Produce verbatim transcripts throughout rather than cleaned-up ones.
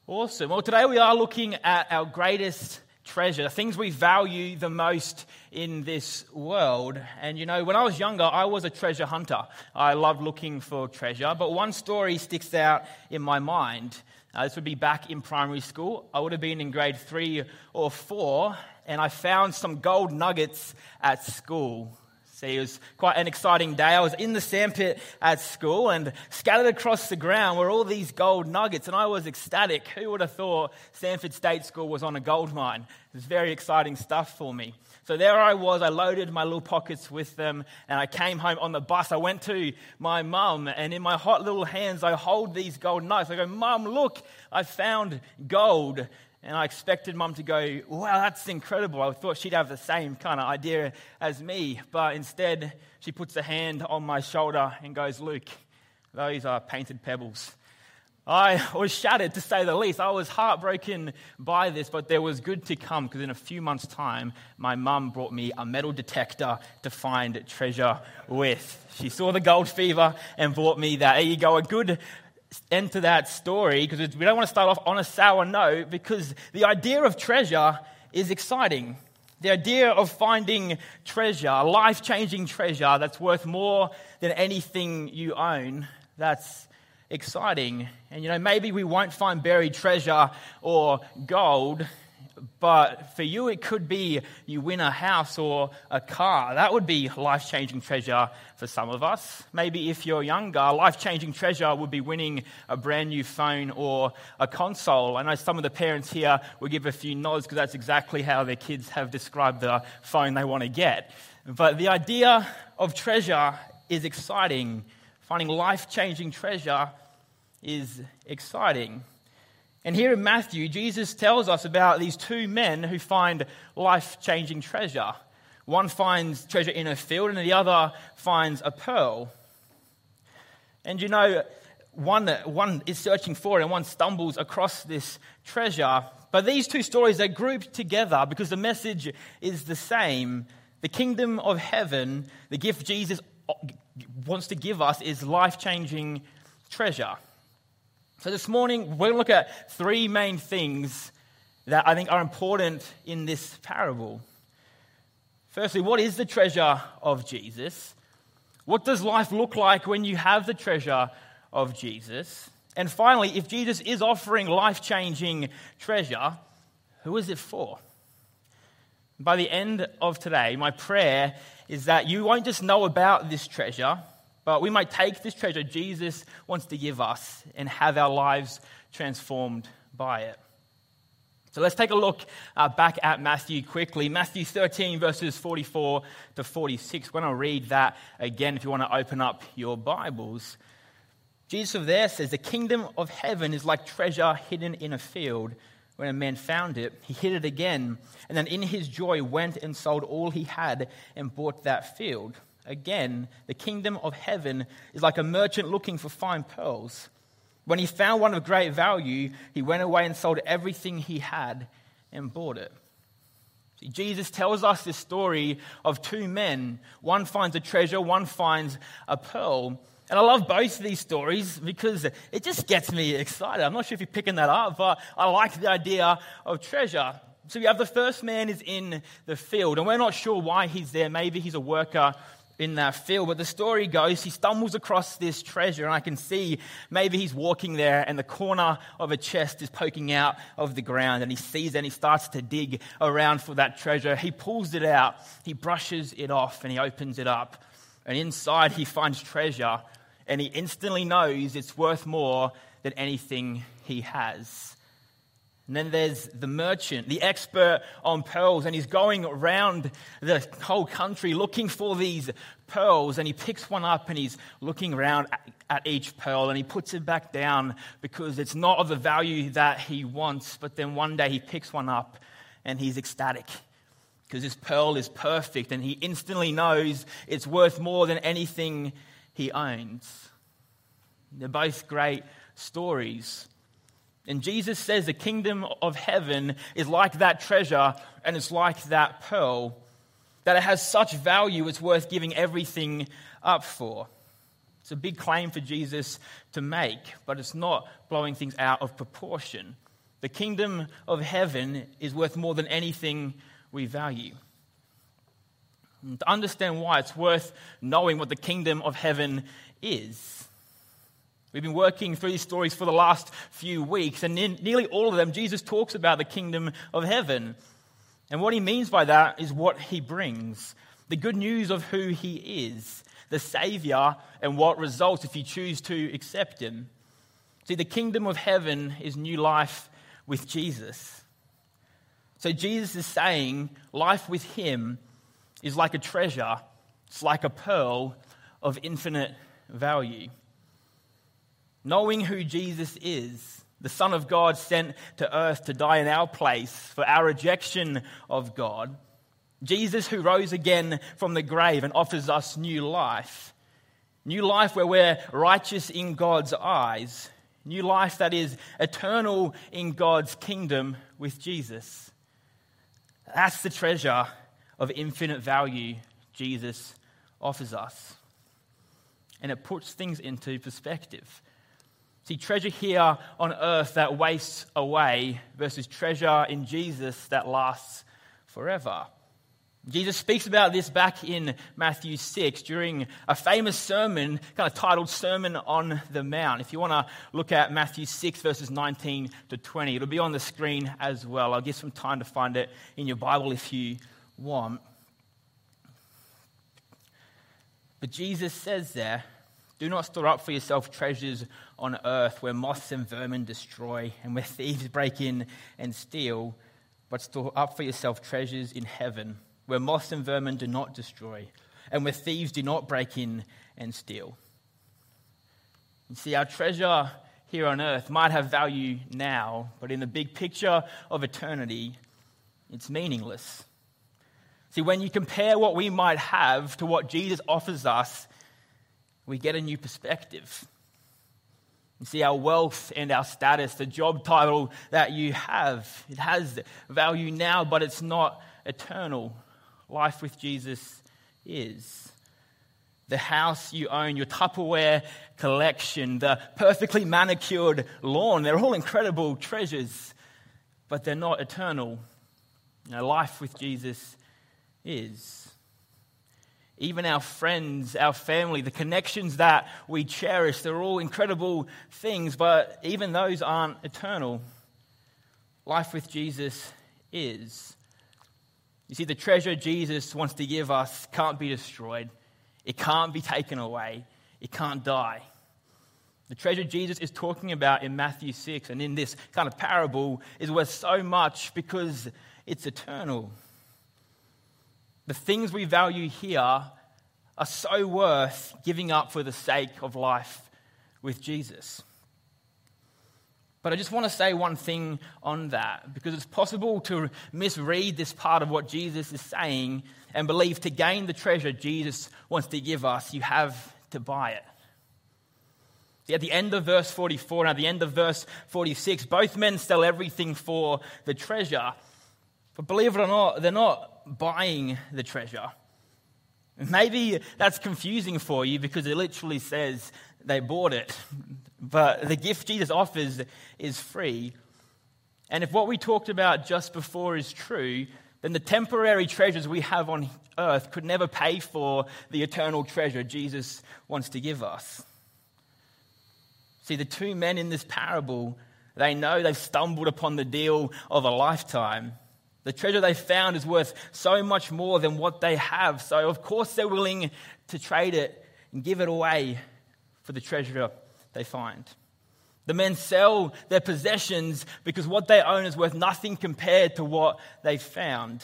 Awesome. Well, today we are looking at our greatest treasure, the things we value the most in this world. And you know, when I was younger, I was a treasure hunter. I loved looking for treasure. But one story sticks out in my mind. Uh, this would be back in primary school. I would have been in grade three or four, and I found some gold nuggets at school. See, it was quite an exciting day. I was in the sandpit at school, and scattered across the ground were all these gold nuggets, and I was ecstatic. Who would have thought Sanford State School was on a gold mine? It was very exciting stuff for me. So there I was. I loaded my little pockets with them, and I came home on the bus. I went to my mum, and in my hot little hands, I hold these gold nuggets. I go, "Mum, look, I found gold." And I expected Mum to go, "Wow, that's incredible." I thought she'd have the same kind of idea as me. But instead, she puts a hand on my shoulder and goes, "Luke, those are painted pebbles." I was shattered, to say the least. I was heartbroken by this, but there was good to come, because in a few months' time, my mum brought me a metal detector to find treasure with. She saw the gold fever and brought me that. There you go, a good end to that story, because we don't want to start off on a sour note, because the idea of treasure is exciting. The idea of finding treasure, life-changing treasure that's worth more than anything you own, that's exciting. And you know, maybe we won't find buried treasure or gold, but for you it could be you win a house or a car. That would be life-changing treasure for some of us. Maybe if you're younger, life-changing treasure would be winning a brand new phone or a console. I know some of the parents here will give a few nods, because that's exactly how their kids have described the phone they want to get. But the idea of treasure is exciting. Finding life-changing treasure is exciting. And here in Matthew, Jesus tells us about these two men who find life-changing treasure. One finds treasure in a field, and the other finds a pearl. And you know, one, one is searching for it, and one stumbles across this treasure. But these two stories are grouped together because the message is the same. The kingdom of heaven, the gift Jesus wants to give us, is life-changing treasure. So this morning, we're going to look at three main things that I think are important in this parable. Firstly, what is the treasure of Jesus? What does life look like when you have the treasure of Jesus? And finally, if Jesus is offering life-changing treasure, who is it for? By the end of today, my prayer is that you won't just know about this treasure, but we might take this treasure Jesus wants to give us and have our lives transformed by it. So let's take a look uh, back at Matthew quickly. Matthew thirteen, verses forty-four to forty-six. We're going to read that again if you want to open up your Bibles. Jesus of there says, "The kingdom of heaven is like treasure hidden in a field. When a man found it, he hid it again, and then in his joy went and sold all he had and bought that field. Again, the kingdom of heaven is like a merchant looking for fine pearls. When he found one of great value, he went away and sold everything he had and bought it." See, Jesus tells us this story of two men. One finds a treasure, one finds a pearl. And I love both of these stories because it just gets me excited. I'm not sure if you're picking that up, but I like the idea of treasure. So we have the first man is in the field, and we're not sure why he's there. Maybe he's a worker in that field, but the story goes he stumbles across this treasure, and I can see maybe he's walking there and the corner of a chest is poking out of the ground, and he sees it and he starts to dig around for that treasure. He pulls it out, he brushes it off, and he opens it up, and inside he finds treasure, and he instantly knows it's worth more than anything he has. And then there's the merchant, the expert on pearls, and he's going around the whole country looking for these pearls, and he picks one up and he's looking around at, at each pearl, and he puts it back down because it's not of the value that he wants. But then one day he picks one up and he's ecstatic because this pearl is perfect, and he instantly knows it's worth more than anything he owns. They're both great stories. And Jesus says the kingdom of heaven is like that treasure, and it's like that pearl, that it has such value it's worth giving everything up for. It's a big claim for Jesus to make, but it's not blowing things out of proportion. The kingdom of heaven is worth more than anything we value. And to understand why, it's worth knowing what the kingdom of heaven is. We've been working through these stories for the last few weeks, and in nearly all of them, Jesus talks about the kingdom of heaven. And what he means by that is what he brings. The good news of who he is, the Savior, and what results if you choose to accept him. See, the kingdom of heaven is new life with Jesus. So Jesus is saying life with him is like a treasure. It's like a pearl of infinite value. Knowing who Jesus is, the Son of God sent to earth to die in our place for our rejection of God. Jesus who rose again from the grave and offers us new life. New life where we're righteous in God's eyes. New life that is eternal in God's kingdom with Jesus. That's the treasure of infinite value Jesus offers us. And it puts things into perspective. See, treasure here on earth that wastes away versus treasure in Jesus that lasts forever. Jesus speaks about this back in Matthew six during a famous sermon kind of titled Sermon on the Mount. If you want to look at Matthew six verses nineteen to twenty, it'll be on the screen as well. I'll give some time to find it in your Bible if you want. But Jesus says there, "Do not store up for yourself treasures on earth where moths and vermin destroy and where thieves break in and steal, but store up for yourself treasures in heaven where moths and vermin do not destroy and where thieves do not break in and steal." You see, our treasure here on earth might have value now, but in the big picture of eternity, it's meaningless. See, when you compare what we might have to what Jesus offers us, we get a new perspective. You see, our wealth and our status, the job title that you have, it has value now, but it's not eternal. Life with Jesus is. The house you own, your Tupperware collection, the perfectly manicured lawn, they're all incredible treasures, but they're not eternal. You know, life with Jesus is. Even our friends, our family, the connections that we cherish, they're all incredible things, but even those aren't eternal. Life with Jesus is. You see, the treasure Jesus wants to give us can't be destroyed. It can't be taken away. It can't die. The treasure Jesus is talking about in Matthew six and in this kind of parable is worth so much because it's eternal. The things we value here are so worth giving up for the sake of life with Jesus. But I just want to say one thing on that, because it's possible to misread this part of what Jesus is saying and believe to gain the treasure Jesus wants to give us, you have to buy it. See, at the end of verse forty-four and at the end of verse forty-six, both men sell everything for the treasure. But believe it or not, they're not buying the treasure. Maybe that's confusing for you because it literally says they bought it. But the gift Jesus offers is free. And if what we talked about just before is true, then the temporary treasures we have on earth could never pay for the eternal treasure Jesus wants to give us. See, the two men in this parable, they know they've stumbled upon the deal of a lifetime. The treasure they found is worth so much more than what they have. So, of course, they're willing to trade it and give it away for the treasure they find. The men sell their possessions because what they own is worth nothing compared to what they found.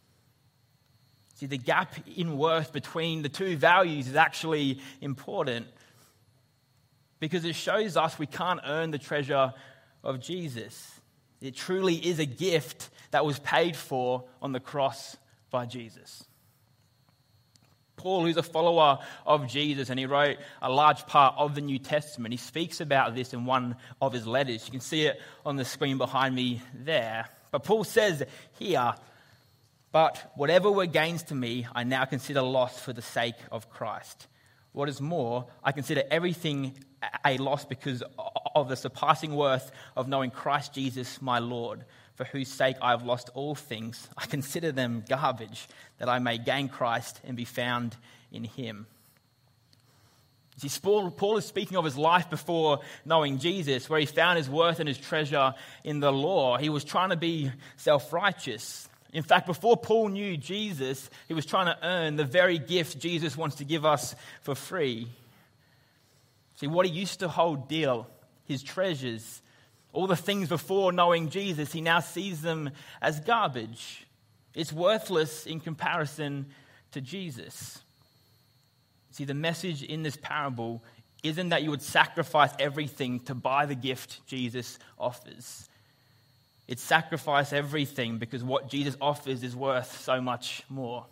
See, the gap in worth between the two values is actually important because it shows us we can't earn the treasure of Jesus. It truly is a gift that was paid for on the cross by Jesus. Paul, who's a follower of Jesus, and he wrote a large part of the New Testament, he speaks about this in one of his letters. You can see it on the screen behind me there. But Paul says here, "But whatever were gains to me, I now consider loss for the sake of Christ. What is more, I consider everything a loss because of the surpassing worth of knowing Christ Jesus my Lord, for whose sake I have lost all things. I consider them garbage, that I may gain Christ and be found in him. See, Paul, Paul is speaking of his life before knowing Jesus, where he found his worth and his treasure in the law. He was trying to be self-righteous. In fact, before Paul knew Jesus, he was trying to earn the very gift Jesus wants to give us for free. See, what he used to hold dear, his treasures, all the things before knowing Jesus, he now sees them as garbage. It's worthless in comparison to Jesus. See, the message in this parable isn't that you would sacrifice everything to buy the gift Jesus offers. It's sacrifice everything because what Jesus offers is worth so much more.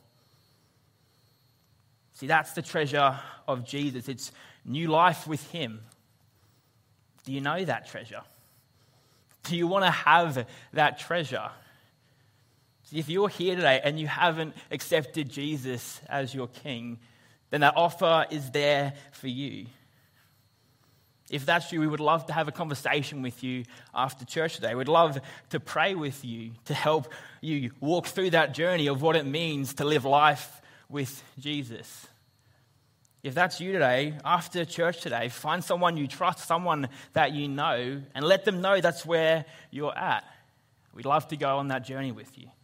See, that's the treasure of Jesus. It's new life with him. Do you know that treasure? Do you want to have that treasure? See, if you're here today and you haven't accepted Jesus as your King, then that offer is there for you. If that's you, we would love to have a conversation with you after church today. We'd love to pray with you to help you walk through that journey of what it means to live life with Jesus. If that's you today, after church today, find someone you trust, someone that you know, and let them know that's where you're at. We'd love to go on that journey with you.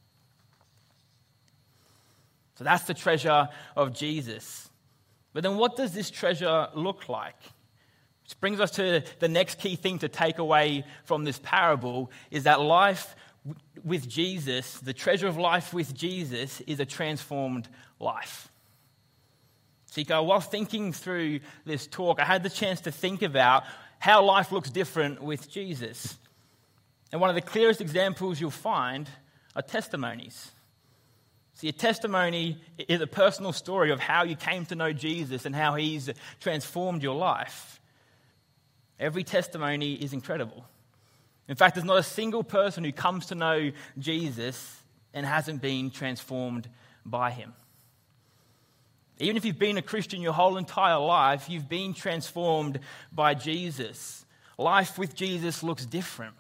So that's the treasure of Jesus. But then what does this treasure look like? Which brings us to the next key thing to take away from this parable is that life with Jesus, the treasure of life with Jesus, is a transformed life. So while thinking through this talk, I had the chance to think about how life looks different with Jesus. And one of the clearest examples you'll find are testimonies. See, a testimony is a personal story of how you came to know Jesus and how he's transformed your life. Every testimony is incredible. In fact, there's not a single person who comes to know Jesus and hasn't been transformed by him. Even if you've been a Christian your whole entire life, you've been transformed by Jesus. Life with Jesus looks different.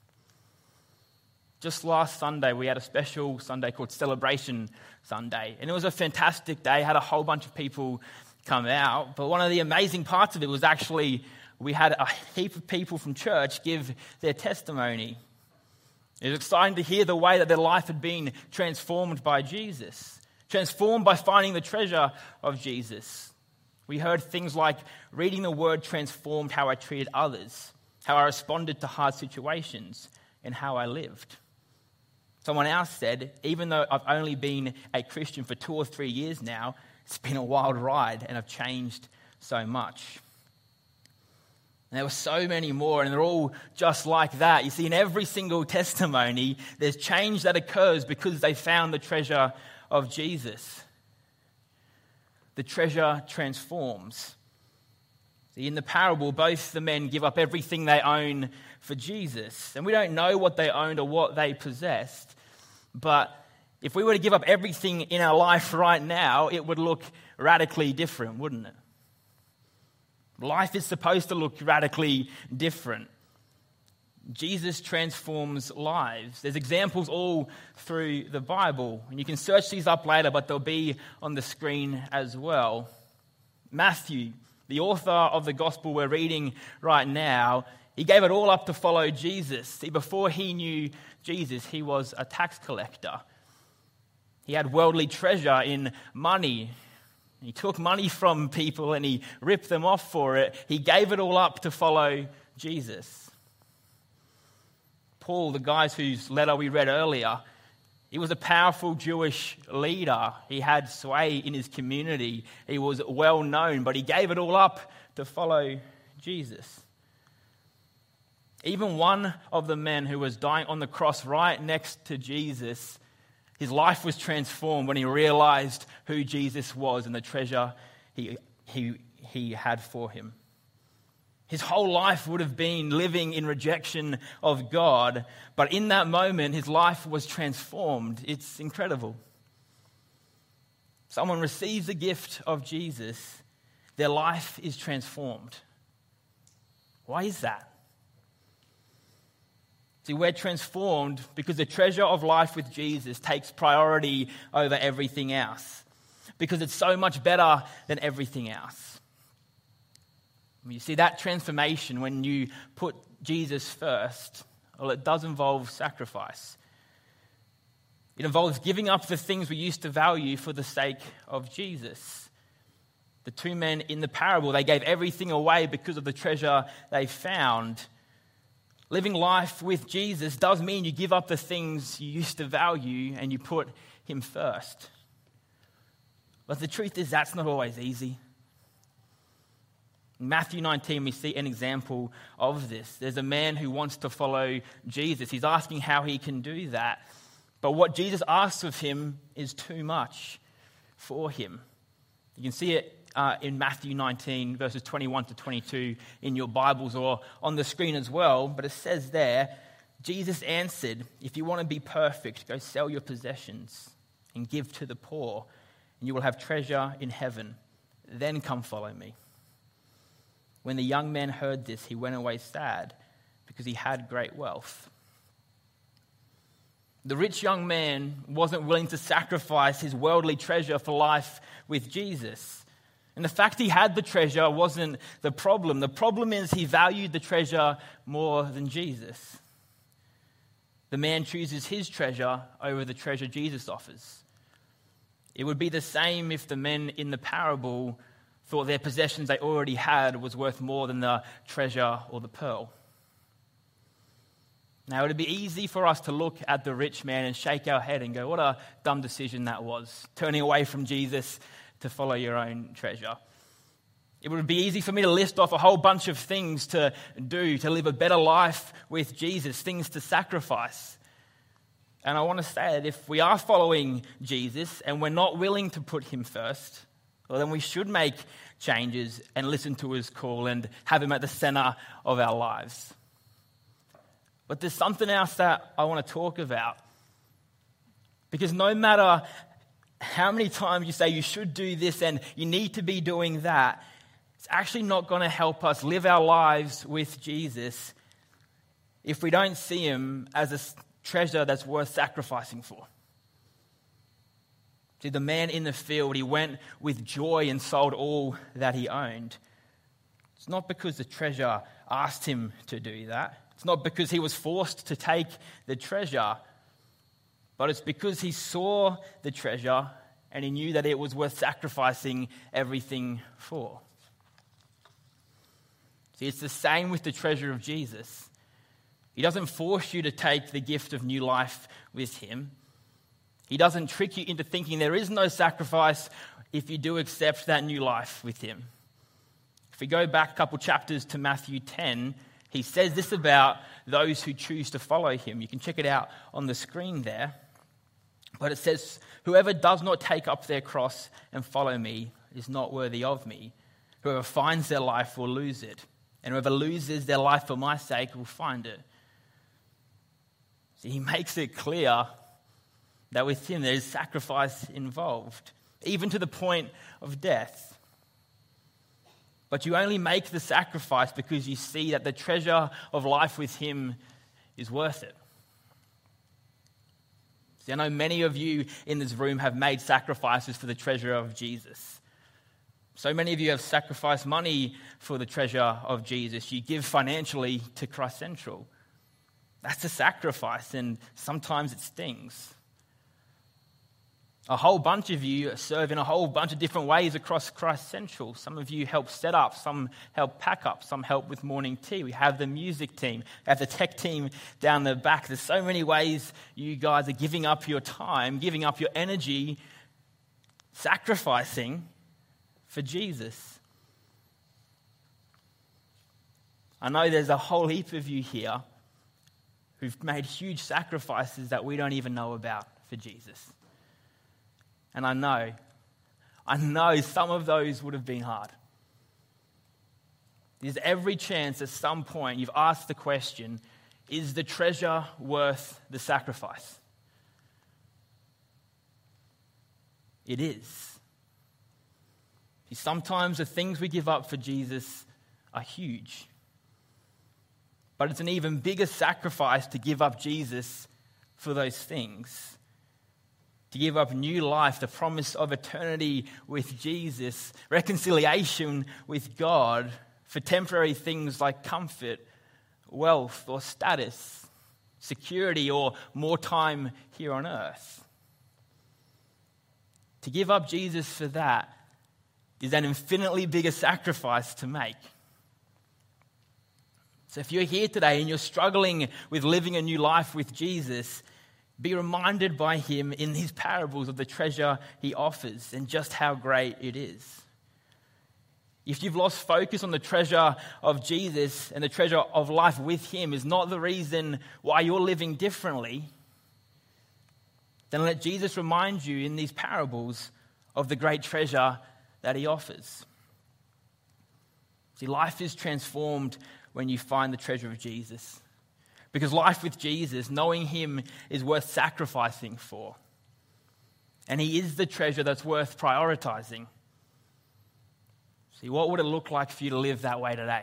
Just last Sunday, we had a special Sunday called Celebration Sunday. And it was a fantastic day. Had a whole bunch of people come out. But one of the amazing parts of it was actually we had a heap of people from church give their testimony. It was exciting to hear the way that their life had been transformed by Jesus. Transformed by finding the treasure of Jesus. We heard things like reading the word transformed how I treated others, how I responded to hard situations, and how I lived. Someone else said, even though I've only been a Christian for two or three years now, it's been a wild ride and I've changed so much. And there were so many more, and they're all just like that. You see, in every single testimony, there's change that occurs because they found the treasure of Jesus. The treasure transforms. See, in the parable, both the men give up everything they own for Jesus. And we don't know what they owned or what they possessed. But if we were to give up everything in our life right now, it would look radically different, wouldn't it? Life is supposed to look radically different. Jesus transforms lives. There's examples all through the Bible. And you can search these up later, but they'll be on the screen as well. Matthew, the author of the gospel we're reading right now, he gave it all up to follow Jesus. See, before he knew Jesus, he was a tax collector. He had worldly treasure in money. He took money from people and he ripped them off for it. He gave it all up to follow Jesus. Paul, the guy whose letter we read earlier, he was a powerful Jewish leader. He had sway in his community. He was well known, but he gave it all up to follow Jesus. Even one of the men who was dying on the cross right next to Jesus, his life was transformed when he realized who Jesus was and the treasure he, he, he had for him. His whole life would have been living in rejection of God, but in that moment, his life was transformed. It's incredible. Someone receives the gift of Jesus, their life is transformed. Why is that? See, we're transformed because the treasure of life with Jesus takes priority over everything else. Because it's so much better than everything else. You see, that transformation when you put Jesus first, well, it does involve sacrifice. It involves giving up the things we used to value for the sake of Jesus. The two men in the parable, they gave everything away because of the treasure they found. Living life with Jesus does mean you give up the things you used to value and you put him first. But the truth is that's not always easy. In Matthew nineteen, we see an example of this. There's a man who wants to follow Jesus. He's asking how he can do that. But what Jesus asks of him is too much for him. You can see it uh, in Matthew nineteen, verses twenty-one to twenty-two in your Bibles or on the screen as well. But it says there, Jesus answered, "If you want to be perfect, go sell your possessions and give to the poor, and you will have treasure in heaven. Then come follow me." When the young man heard this, he went away sad because he had great wealth. The rich young man wasn't willing to sacrifice his worldly treasure for life with Jesus. And the fact he had the treasure wasn't the problem. The problem is he valued the treasure more than Jesus. The man chooses his treasure over the treasure Jesus offers. It would be the same if the men in the parable thought their possessions they already had was worth more than the treasure or the pearl. Now, it would be easy for us to look at the rich man and shake our head and go, what a dumb decision that was, turning away from Jesus to follow your own treasure. It would be easy for me to list off a whole bunch of things to do to live a better life with Jesus, things to sacrifice. And I want to say that if we are following Jesus and we're not willing to put him first, well, then we should make changes and listen to his call and have him at the center of our lives. But there's something else that I want to talk about. Because no matter how many times you say you should do this and you need to be doing that, it's actually not going to help us live our lives with Jesus if we don't see him as a treasure that's worth sacrificing for. See, the man in the field, he went with joy and sold all that he owned. It's not because the treasure asked him to do that. It's not because he was forced to take the treasure. But it's because he saw the treasure and he knew that it was worth sacrificing everything for. See, it's the same with the treasure of Jesus. He doesn't force you to take the gift of new life with him. He doesn't trick you into thinking there is no sacrifice if you do accept that new life with him. If we go back a couple chapters to Matthew ten, he says this about those who choose to follow him. You can check it out on the screen there. But it says, "Whoever does not take up their cross and follow me is not worthy of me. Whoever finds their life will lose it. And whoever loses their life for my sake will find it." See, he makes it clear that with him there is sacrifice involved, even to the point of death. But you only make the sacrifice because you see that the treasure of life with him is worth it. See, I know many of you in this room have made sacrifices for the treasure of Jesus. So many of you have sacrificed money for the treasure of Jesus. You give financially to Christ Central. That's a sacrifice, and sometimes it stings. A whole bunch of you serve in a whole bunch of different ways across Christ Central. Some of you help set up, some help pack up, some help with morning tea. We have the music team, we have the tech team down the back. There's so many ways you guys are giving up your time, giving up your energy, sacrificing for Jesus. I know there's a whole heap of you here who've made huge sacrifices that we don't even know about for Jesus. And I know, I know some of those would have been hard. There's every chance at some point you've asked the question, is the treasure worth the sacrifice? It is. See, sometimes the things we give up for Jesus are huge. But it's an even bigger sacrifice to give up Jesus for those things. To give up new life, the promise of eternity with Jesus, reconciliation with God for temporary things like comfort, wealth, or status, security, or more time here on earth. To give up Jesus for that is an infinitely bigger sacrifice to make. So if you're here today and you're struggling with living a new life with Jesus, be reminded by him in his parables of the treasure he offers and just how great it is. If you've lost focus on the treasure of Jesus and the treasure of life with him is not the reason why you're living differently, then let Jesus remind you in these parables of the great treasure that he offers. See, life is transformed when you find the treasure of Jesus. Because life with Jesus, knowing him, is worth sacrificing for. And he is the treasure that's worth prioritizing. See, what would it look like for you to live that way today?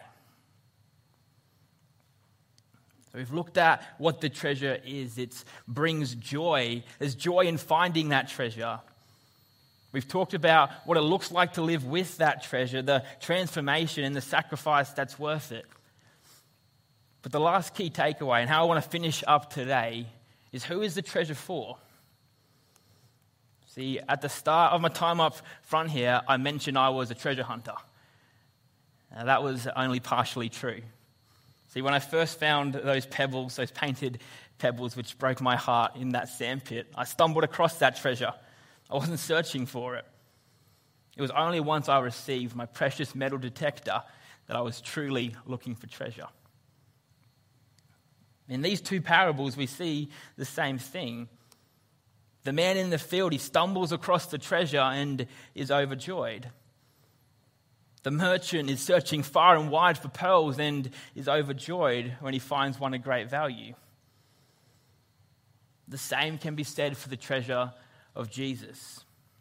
So we've looked at what the treasure is. It brings joy. There's joy in finding that treasure. We've talked about what it looks like to live with that treasure, the transformation and the sacrifice that's worth it. But the last key takeaway, and how I want to finish up today, is who is the treasure for? See, at the start of my time up front here, I mentioned I was a treasure hunter. Now, that was only partially true. See, when I first found those pebbles, those painted pebbles, which broke my heart in that sandpit, I stumbled across that treasure. I wasn't searching for it. It was only once I received my precious metal detector that I was truly looking for treasure. In these two parables, we see the same thing. The man in the field, he stumbles across the treasure and is overjoyed. The merchant is searching far and wide for pearls and is overjoyed when he finds one of great value. The same can be said for the treasure of Jesus.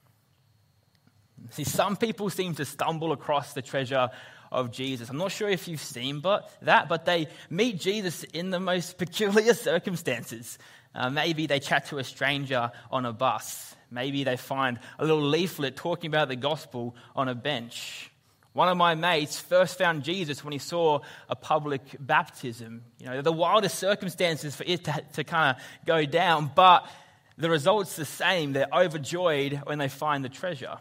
See, some people seem to stumble across the treasure of Jesus. I'm not sure if you've seen but that, but they meet Jesus in the most peculiar circumstances. Uh, maybe they chat to a stranger on a bus. Maybe they find a little leaflet talking about the gospel on a bench. One of my mates first found Jesus when he saw a public baptism. You know, the wildest circumstances for it to, to kind of go down, but the result's the same. They're overjoyed when they find the treasure.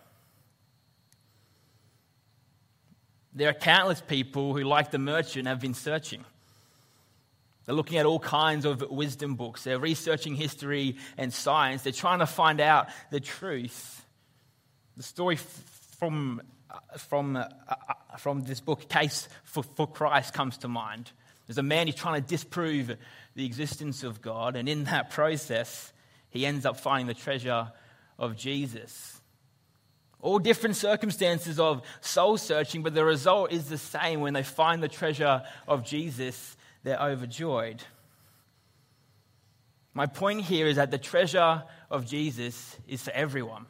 There are countless people who, like the merchant, have been searching. They're looking at all kinds of wisdom books. They're researching history and science. They're trying to find out the truth. The story from, from, uh, from this book, Case for, for Christ, comes to mind. There's a man who's trying to disprove the existence of God, and in that process, he ends up finding the treasure of Jesus. All different circumstances of soul searching, but the result is the same. When they find the treasure of Jesus, they're overjoyed. My point here is that the treasure of Jesus is for everyone.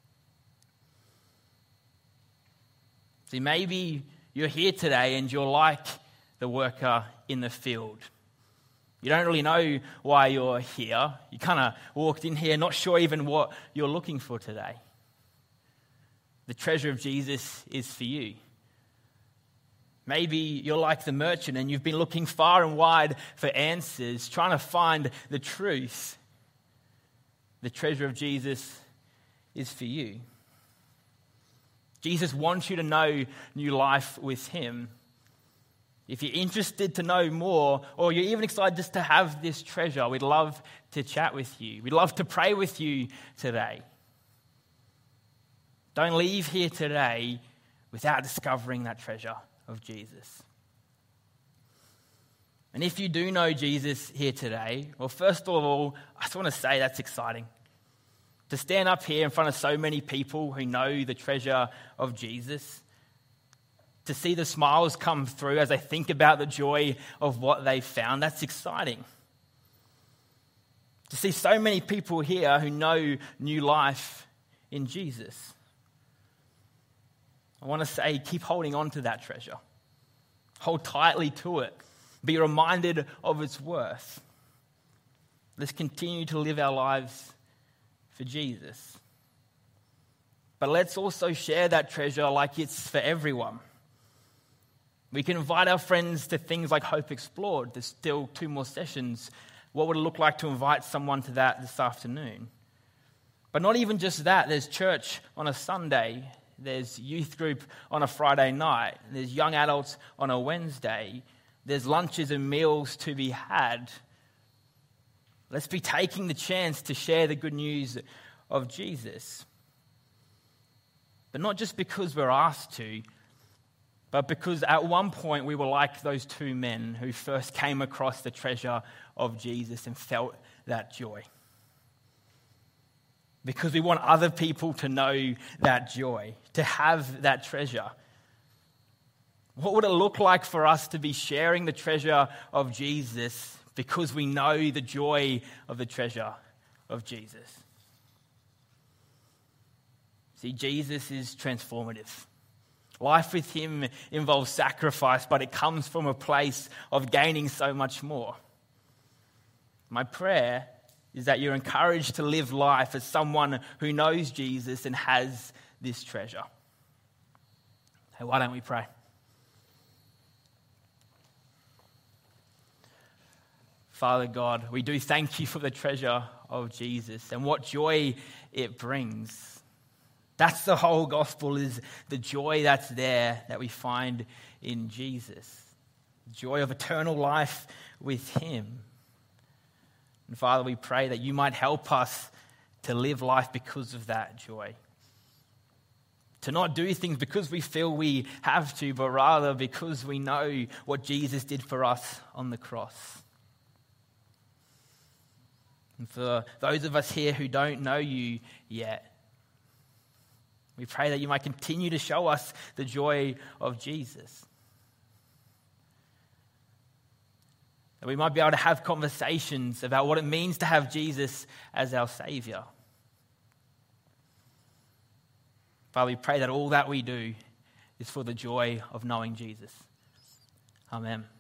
See, maybe you're here today and you're like the worker in the field. You don't really know why you're here. You kind of walked in here not sure even what you're looking for today. The treasure of Jesus is for you. Maybe you're like the merchant and you've been looking far and wide for answers, trying to find the truth. The treasure of Jesus is for you. Jesus wants you to know new life with him. If you're interested to know more, or you're even excited just to have this treasure, we'd love to chat with you. We'd love to pray with you today. Don't leave here today without discovering that treasure of Jesus. And if you do know Jesus here today, well, first of all, I just want to say that's exciting. To stand up here in front of so many people who know the treasure of Jesus, to see the smiles come through as they think about the joy of what they found, that's exciting. To see so many people here who know new life in Jesus. I want to say, keep holding on to that treasure. Hold tightly to it. Be reminded of its worth. Let's continue to live our lives for Jesus. But let's also share that treasure like it's for everyone. We can invite our friends to things like Hope Explored. There's still two more sessions. What would it look like to invite someone to that this afternoon? But not even just that. There's church on a Sunday. There's youth group on a Friday night. There's young adults on a Wednesday. There's lunches and meals to be had. Let's be taking the chance to share the good news of Jesus. But not just because we're asked to, but because at one point we were like those two men who first came across the treasure of Jesus and felt that joy. Because we want other people to know that joy, to have that treasure. What would it look like for us to be sharing the treasure of Jesus because we know the joy of the treasure of Jesus? See, Jesus is transformative. Life with him involves sacrifice, but it comes from a place of gaining so much more. My prayer is that you're encouraged to live life as someone who knows Jesus and has this treasure. Hey, why don't we pray? Father God, we do thank you for the treasure of Jesus and what joy it brings. That's the whole gospel, is the joy that's there that we find in Jesus. The joy of eternal life with him. And Father, we pray that you might help us to live life because of that joy. To not do things because we feel we have to, but rather because we know what Jesus did for us on the cross. And for those of us here who don't know you yet, we pray that you might continue to show us the joy of Jesus. That we might be able to have conversations about what it means to have Jesus as our Savior. Father, we pray that all that we do is for the joy of knowing Jesus. Amen.